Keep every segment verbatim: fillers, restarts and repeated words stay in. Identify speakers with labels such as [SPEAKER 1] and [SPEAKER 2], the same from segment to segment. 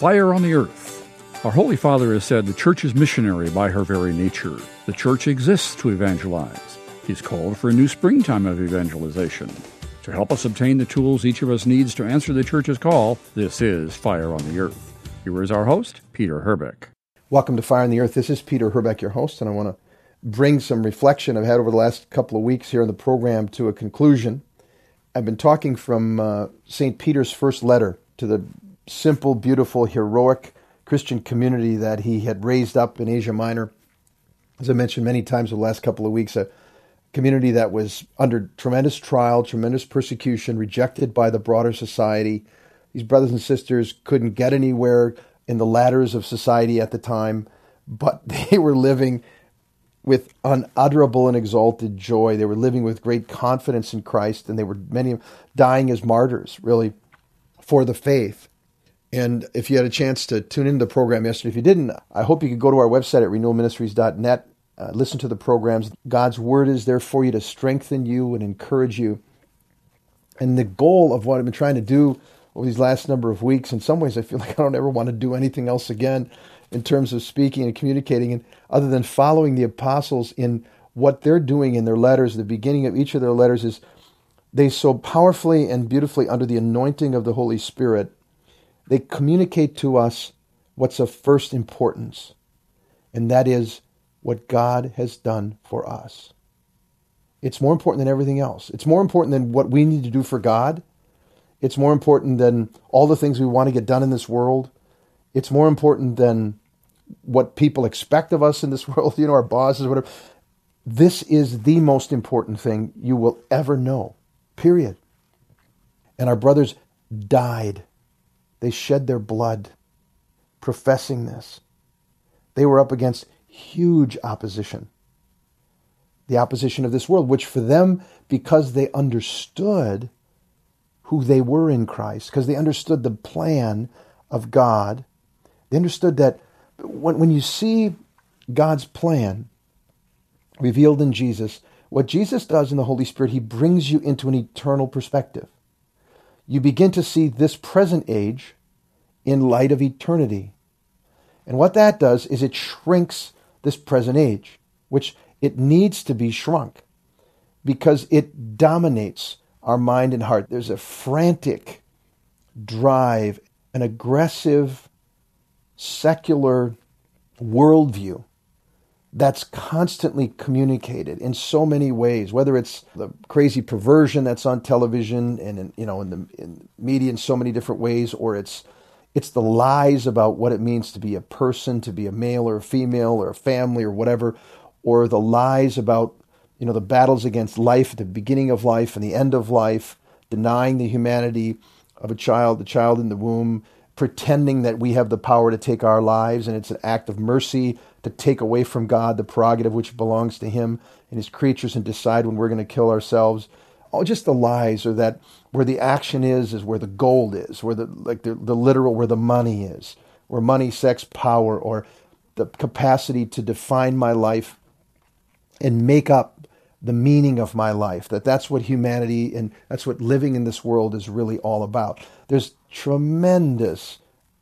[SPEAKER 1] Fire on the Earth. Our Holy Father has said the Church is missionary by her very nature. The Church exists to evangelize. He's called for a new springtime of evangelization. To help us obtain the tools each of us needs to answer the Church's call, this is Fire on the Earth. Here is our host, Peter Herbeck.
[SPEAKER 2] Welcome to Fire on the Earth. This is Peter Herbeck, your host, and I want to bring some reflection I've had over the last couple of weeks here in the program to a conclusion. I've been talking from uh, Saint Peter's first letter to the simple, beautiful, heroic Christian community that he had raised up in Asia Minor. As I mentioned many times over the last couple of weeks, a community that was under tremendous trial, tremendous persecution, rejected by the broader society. These brothers and sisters couldn't get anywhere in the ladders of society at the time, but they were living with unutterable and exalted joy. They were living with great confidence in Christ, and they were many dying as martyrs, really, for the faith. And if you had a chance to tune into the program yesterday, if you didn't, I hope you could go to our website at renewal ministries dot net, uh, listen to the programs. God's Word is there for you to strengthen you and encourage you. And the goal of what I've been trying to do over these last number of weeks, in some ways I feel like I don't ever want to do anything else again in terms of speaking and communicating, and other than following the apostles in what they're doing in their letters. The beginning of each of their letters is they so powerfully and beautifully, under the anointing of the Holy Spirit, they communicate to us what's of first importance, and that is what God has done for us. It's more important than everything else. It's more important than what we need to do for God. It's more important than all the things we want to get done in this world. It's more important than what people expect of us in this world, you know, our bosses, whatever. This is the most important thing you will ever know, period. And our brothers died. They shed their blood professing this. They were up against huge opposition. The opposition of this world, which for them, because they understood who they were in Christ, because they understood the plan of God, they understood that when, when you see God's plan revealed in Jesus, what Jesus does in the Holy Spirit, he brings you into an eternal perspective. You begin to see this present age in light of eternity. And what that does is it shrinks this present age, which it needs to be shrunk because it dominates our mind and heart. There's a frantic drive, an aggressive, secular worldview that's constantly communicated in so many ways, whether it's the crazy perversion that's on television and in, you know, in the in media in so many different ways, or it's it's the lies about what it means to be a person, to be a male or a female or a family or whatever, or the lies about, you know, the battles against life at the beginning of life and the end of life, denying the humanity of a child, the child in the womb, pretending that we have the power to take our lives, and it's an act of mercy to take away from God the prerogative which belongs to him and his creatures and decide when we're going to kill ourselves. Oh, just the lies, or that where the action is, is where the gold is, where the like the, the literal, where the money is, where money, sex, power, or the capacity to define my life and make up the meaning of my life, that that's what humanity and that's what living in this world is really all about. There's tremendous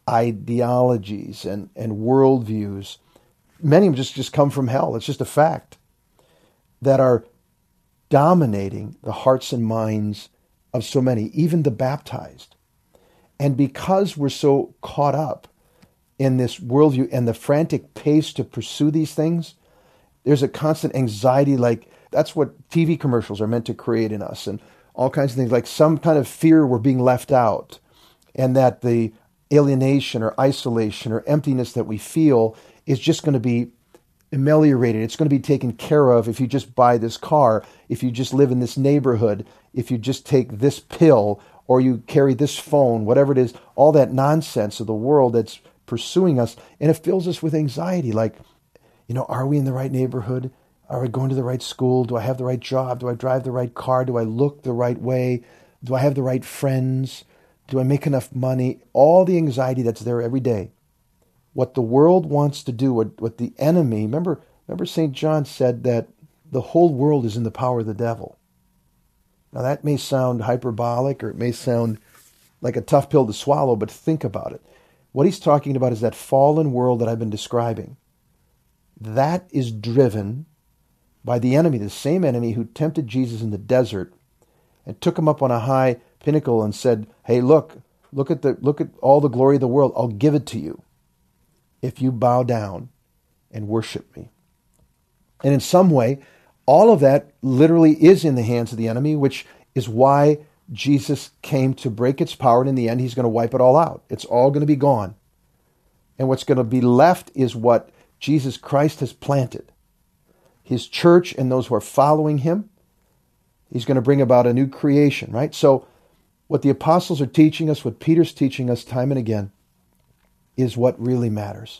[SPEAKER 2] ideologies and, and worldviews. Many of them just, just come from hell. It's just a fact that are dominating the hearts and minds of so many, even the baptized. And because we're so caught up in this worldview and the frantic pace to pursue these things, there's a constant anxiety, like that's what T V commercials are meant to create in us, and all kinds of things, like some kind of fear we're being left out, and that the alienation or isolation or emptiness that we feel is just going to be ameliorated. It's going to be taken care of if you just buy this car, if you just live in this neighborhood, if you just take this pill, or you carry this phone, whatever it is, all that nonsense of the world that's pursuing us, and it fills us with anxiety, like, you know, are we in the right neighborhood? Are we going to the right school? Do I have the right job? Do I drive the right car? Do I look the right way? Do I have the right friends? Do I make enough money? All the anxiety that's there every day. What the world wants to do, what, what the enemy, remember, remember Saint John said that the whole world is in the power of the devil. Now that may sound hyperbolic, or it may sound like a tough pill to swallow, but think about it. What he's talking about is that fallen world that I've been describing. That is driven by the enemy, the same enemy who tempted Jesus in the desert and took him up on a high pinnacle and said, hey, look, look at the look at all the glory of the world. I'll give it to you if you bow down and worship me. And in some way, all of that literally is in the hands of the enemy, which is why Jesus came to break its power, and in the end, he's going to wipe it all out. It's all going to be gone. And what's going to be left is what Jesus Christ has planted. His church and those who are following him. He's going to bring about a new creation, right? So what the apostles are teaching us, what Peter's teaching us time and again, is what really matters.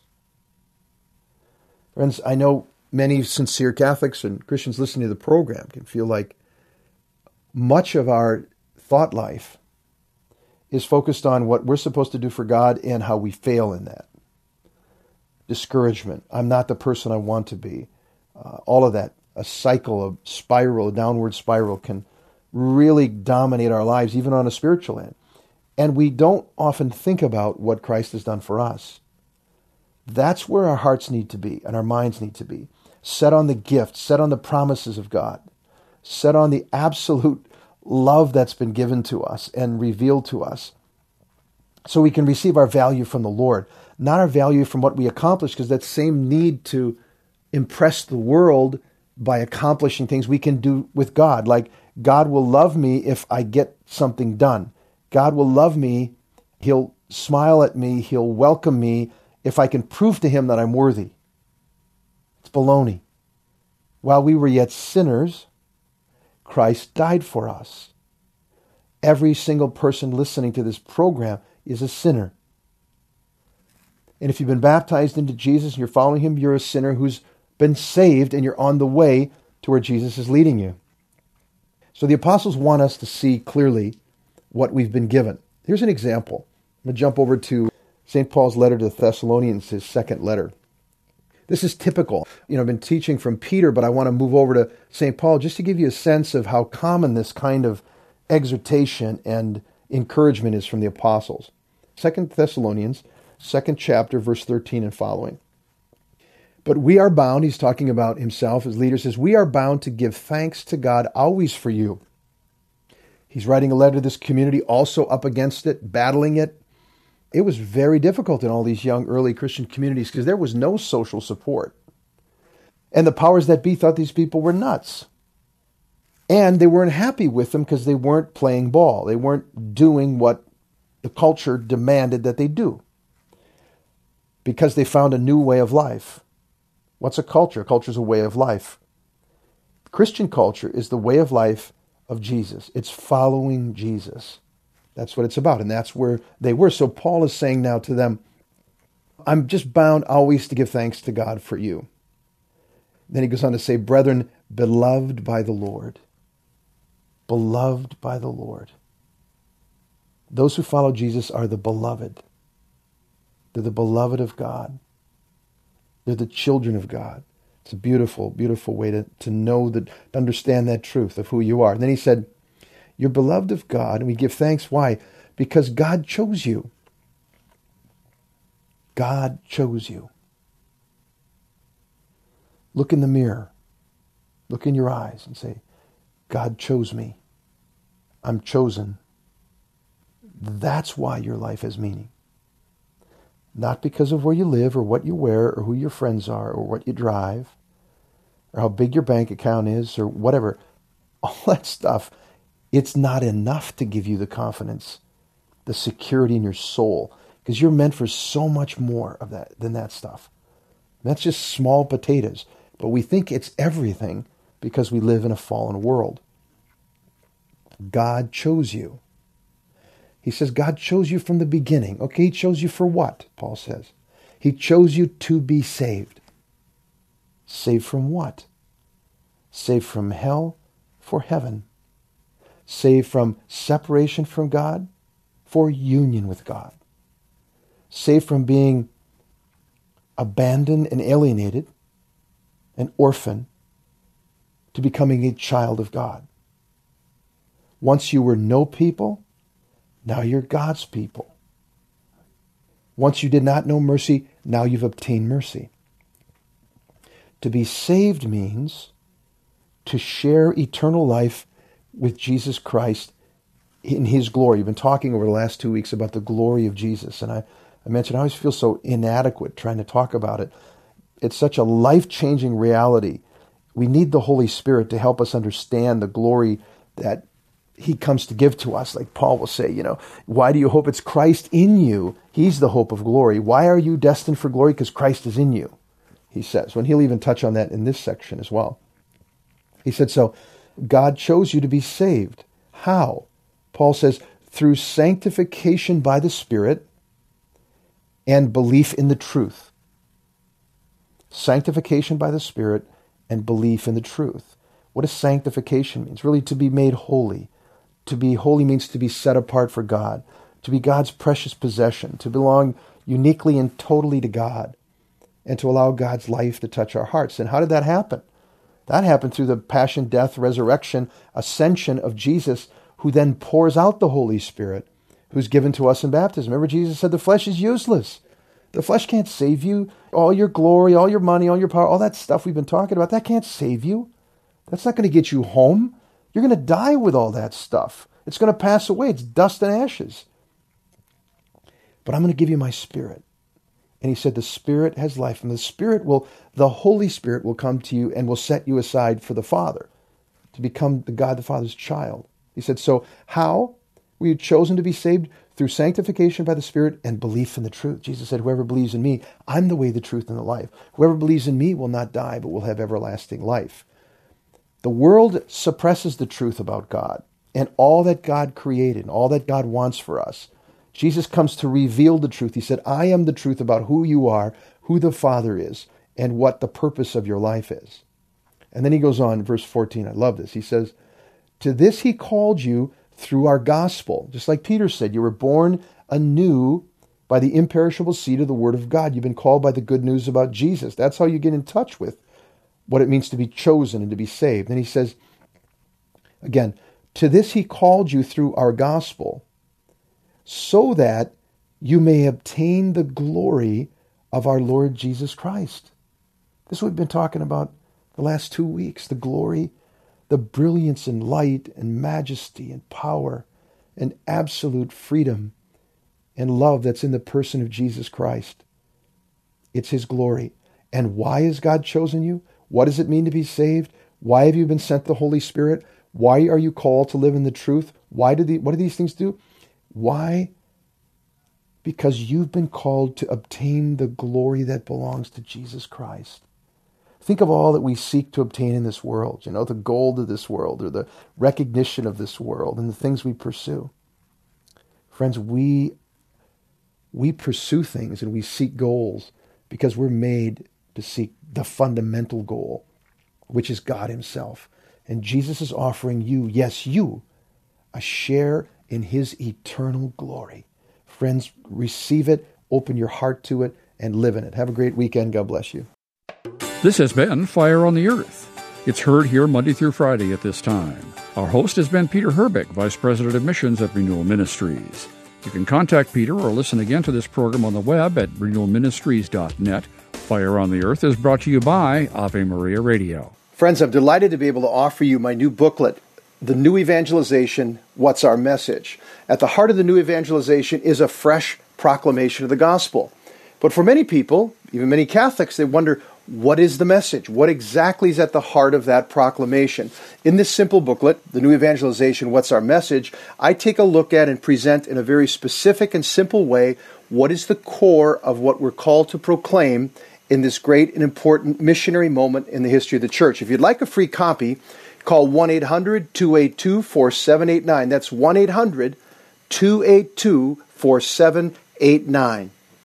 [SPEAKER 2] Friends, I know many sincere Catholics and Christians listening to the program can feel like much of our thought life is focused on what we're supposed to do for God and how we fail in that. Discouragement. I'm not the person I want to be. Uh, all of that. A cycle, a spiral, a downward spiral can really dominate our lives, even on a spiritual end. And we don't often think about what Christ has done for us. That's where our hearts need to be and our minds need to be. Set on the gift, set on the promises of God, set on the absolute love that's been given to us and revealed to us so we can receive our value from the Lord, not our value from what we accomplish, because that same need to impress the world by accomplishing things we can do with God. Like, God will love me if I get something done. God will love me. He'll smile at me. He'll welcome me if I can prove to him that I'm worthy. It's baloney. While we were yet sinners, Christ died for us. Every single person listening to this program is a sinner. And if you've been baptized into Jesus and you're following him, you're a sinner who's been saved and you're on the way to where Jesus is leading you. So the apostles want us to see clearly what we've been given. Here's an example. I'm going to jump over to Saint Paul's letter to the Thessalonians, his second letter. This is typical. You know, I've been teaching from Peter, but I want to move over to Saint Paul just to give you a sense of how common this kind of exhortation and encouragement is from the apostles. Second Thessalonians, second chapter, verse thirteen and following. But we are bound, he's talking about himself as leader, says, we are bound to give thanks to God always for you. He's writing a letter to this community, also up against it, battling it. It was very difficult in all these young early Christian communities because there was no social support. And the powers that be thought these people were nuts. And they weren't happy with them because they weren't playing ball. They weren't doing what the culture demanded that they do. Because they found a new way of life. What's a culture? Culture is a way of life. Christian culture is the way of life of Jesus. It's following Jesus. That's what it's about. And that's where they were. So Paul is saying now to them, I'm just bound always to give thanks to God for you. Then he goes on to say, brethren, beloved by the Lord. Beloved by the Lord. Those who follow Jesus are the beloved. They're the beloved of God. They're the children of God. It's a beautiful, beautiful way to, to know that, to understand that truth of who you are. And then he said, you're beloved of God, and we give thanks. Why? Because God chose you. God chose you. Look in the mirror. Look in your eyes and say, God chose me. I'm chosen. That's why your life has meaning. Not because of where you live or what you wear or who your friends are or what you drive or how big your bank account is or whatever. All that stuff, it's not enough to give you the confidence, the security in your soul, because you're meant for so much more of that than that stuff. That's just small potatoes. But we think it's everything because we live in a fallen world. God chose you. He says God chose you from the beginning. Okay, he chose you for what? Paul says. He chose you to be saved. Saved from what? Saved from hell for heaven. Saved from separation from God for union with God. Saved from being abandoned and alienated, an orphan, to becoming a child of God. Once you were no people, now you're God's people. Once you did not know mercy, now you've obtained mercy. To be saved means to share eternal life with Jesus Christ in his glory. You've been talking over the last two weeks about the glory of Jesus. And I, I mentioned I always feel so inadequate trying to talk about it. It's such a life-changing reality. We need the Holy Spirit to help us understand the glory that he comes to give to us. Like Paul will say, you know, why do you hope? It's Christ in you. He's the hope of glory. Why are you destined for glory? Because Christ is in you, he says. And he'll even touch on that in this section as well. He said, so God chose you to be saved. How? Paul says, through sanctification by the Spirit and belief in the truth. Sanctification by the Spirit and belief in the truth. What does sanctification mean? It's really to be made holy. To be holy means to be set apart for God, to be God's precious possession, to belong uniquely and totally to God, and to allow God's life to touch our hearts. And how did that happen? That happened through the passion, death, resurrection, ascension of Jesus, who then pours out the Holy Spirit, who's given to us in baptism. Remember, Jesus said the flesh is useless. The flesh can't save you. All your glory, all your money, all your power, all that stuff we've been talking about, that can't save you. That's not going to get you home. You're going to die with all that stuff. It's going to pass away. It's dust and ashes. But I'm going to give you my Spirit. And he said the Spirit has life. And the Spirit will, the Holy Spirit will come to you and will set you aside for the Father, to become the God the Father's child. He said, so how were you chosen to be saved? Through sanctification by the Spirit and belief in the truth. Jesus said, whoever believes in me, I'm the way, the truth, and the life. Whoever believes in me will not die, but will have everlasting life. The world suppresses the truth about God and all that God created, all that God wants for us. Jesus comes to reveal the truth. He said, I am the truth about who you are, who the Father is, and what the purpose of your life is. And then he goes on, verse fourteen, I love this. He says, to this he called you through our gospel. Just like Peter said, you were born anew by the imperishable seed of the Word of God. You've been called by the good news about Jesus. That's how you get in touch with what it means to be chosen and to be saved. And he says, again, to this he called you through our gospel, so that you may obtain the glory of our Lord Jesus Christ. This is what we've been talking about the last two weeks, the glory, the brilliance and light and majesty and power and absolute freedom and love that's in the person of Jesus Christ. It's his glory. And why has God chosen you? What does it mean to be saved? Why have you been sent the Holy Spirit? Why are you called to live in the truth? Why do the, what do these things do? Why? Because you've been called to obtain the glory that belongs to Jesus Christ. Think of all that we seek to obtain in this world, you know, the gold of this world or the recognition of this world and the things we pursue. Friends, we, we pursue things and we seek goals because we're made to seek the fundamental goal, which is God himself. And Jesus is offering you, yes, you, a share in his eternal glory. Friends, receive it, open your heart to it, and live in it. Have a great weekend. God bless you.
[SPEAKER 1] This has been Fire on the Earth. It's heard here Monday through Friday at this time. Our host has been Peter Herbeck, Vice President of Missions at Renewal Ministries. You can contact Peter or listen again to this program on the web at renewal ministries dot net. Fire on the Earth is brought to you by Ave Maria Radio.
[SPEAKER 2] Friends, I'm delighted to be able to offer you my new booklet, The New Evangelization, What's Our Message? At the heart of the new evangelization is a fresh proclamation of the gospel. But for many people, even many Catholics, they wonder, what is the message? What exactly is at the heart of that proclamation? In this simple booklet, The New Evangelization, What's Our Message? I take a look at and present in a very specific and simple way what is the core of what we're called to proclaim in this great and important missionary moment in the history of the church. If you'd like a free copy, call one eight hundred two eight two four seven eight nine. That's one eight hundred two eight two four seven eight nine.